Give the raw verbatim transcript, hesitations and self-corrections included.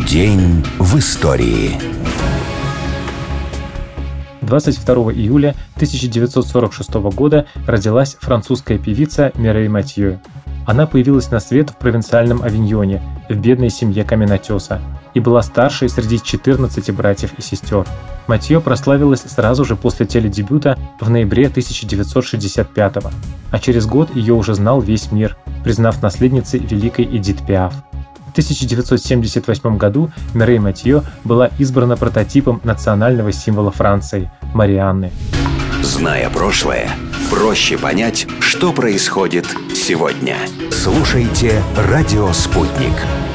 День в истории. двадцать второго июля тысяча девятьсот сорок шестого года родилась французская певица Мирей Матьё. Она появилась на свет в провинциальном Авиньоне, в бедной семье каменотеса, и была старшей среди четырнадцати братьев и сестер. Матьё прославилась сразу же после теледебюта в ноябре тысяча девятьсот шестьдесят пятого, а через год ее уже знал весь мир, признав наследницей великой Эдит Пиаф. В тысяча девятьсот семьдесят восьмом году Мирей Матьё была избрана прототипом национального символа Франции – Марианны. Зная прошлое, проще понять, что происходит сегодня. Слушайте «Радио Спутник».